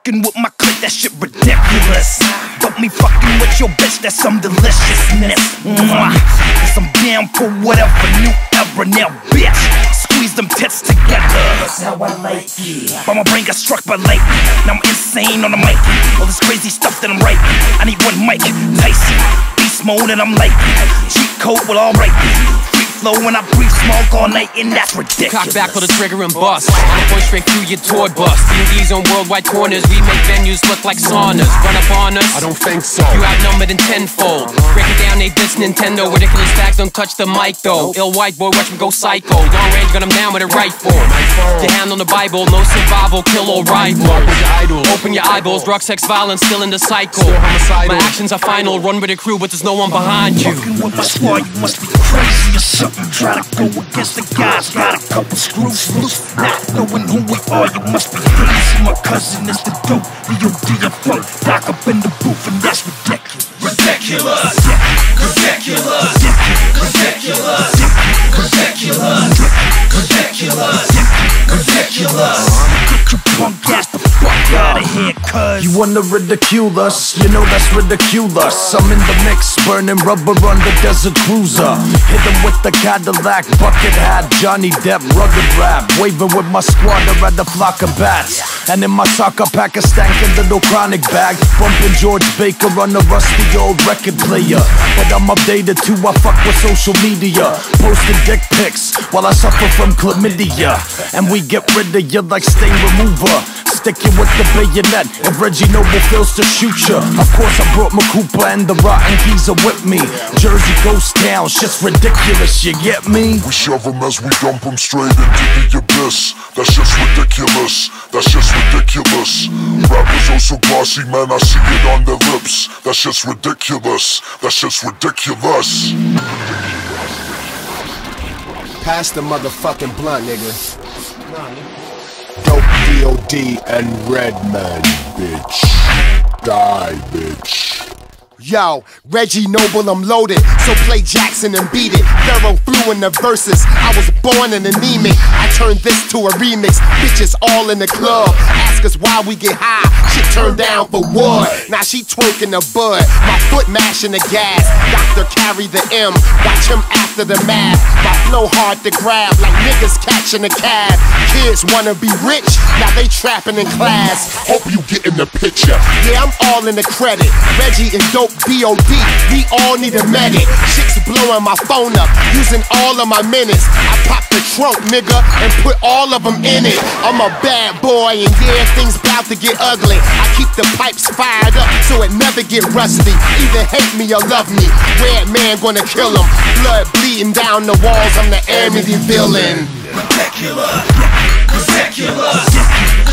fucking with my clique, that shit ridiculous. But me fucking with your bitch, that's some deliciousness. Cause I'm down for whatever, new era, now bitch. Squeeze them tits together. That's how I like it. But my brain got struck by lightning. Now I'm insane on the mic. All this crazy stuff that I'm writing. I need one mic, Tyson. Beast mode and I'm like cheat code, well alright. Free flow when I breathe smoke all night, and that's ridiculous. Cock back for the trigger and bust. I'ma point straight through your tour bus. D&D's on worldwide corners. We make venues look like saunas. Run up on us? I don't think so. You outnumbered in tenfold. Break it down, they diss Nintendo. Ridiculous tags don't touch the mic though. Ill white boy, watch me go psycho. Long range, gun him down with a rifle. Your hand on the Bible, no survival, kill or rival. Open your eyeballs, drug, sex, violence, still in the cycle. My actions are final, run with a crew, but there's no one behind you. Fucking with my squad, you must be crazy or something. Try to go against the guys, got a couple screws loose. Not knowing who we are, you must be crazy. My cousin is the dope, D.O.D. and Funk. Doc up in the booth, and that's ridiculous. Ridiculous. Ridiculous. Ridiculous. Ridiculous. Ridiculous. Ridiculous. Get your punk ass the fuck out of here, cuz you wanna ridicule us, you know that's ridiculous. I'm in the mix, burning rubber on the desert cruiser. Hit him with the Cadillac, bucket hat, Johnny Depp, rugged rap. Waving with my squad around the flock of bats. And in my soccer pack, a stankin' little chronic bag. Bumping George Baker on a rusty old record player. But I'm updated too, I fuck with social media. Posting dick pics while I suffer from chlamydia. And we get rid of you like stain remover. Stick you with the bayonet if Reggie Noble feels to shoot ya. Of course I brought my Cooper and the Rotten Keys are with me. Jersey ghost town, shit's ridiculous, you get me? We shove them as we dump them straight into the abyss. That's just ridiculous, that's just ridiculous. Rappers are so glossy, man, I see it on their lips. That's just ridiculous, that's just ridiculous. Pass the motherfucking blunt, nigga. Dope D.O.D. and Redman, bitch. Die, bitch. Yo, Reggie Noble, I'm loaded, so play Jackson and beat it. Pharaoh flew in the verses, I was born an anemic. I turned this to a remix, bitches all in the club. Ask us why we get high, shit turned down for what? Now she twerking the bud, my foot mashing the gas. Doctor carry the M, watch him after the math. My flow hard to grab, like niggas catching a cab. Kids wanna be rich, now they trapping in class. Hope you get in the picture. Yeah, I'm all in the credit, Reggie and Dope B.O.D. We all need a medic. Chicks blowing my phone up, using all of my minutes. I pop the trunk, nigga, and put all of them in it. I'm a bad boy, and yeah, things bout to get ugly. I keep the pipes fired up, so it never get rusty. Either hate me or love me, red man gonna kill him. Blood bleeding down the walls, I'm the Amityville villain. Ridiculous. Ridiculous.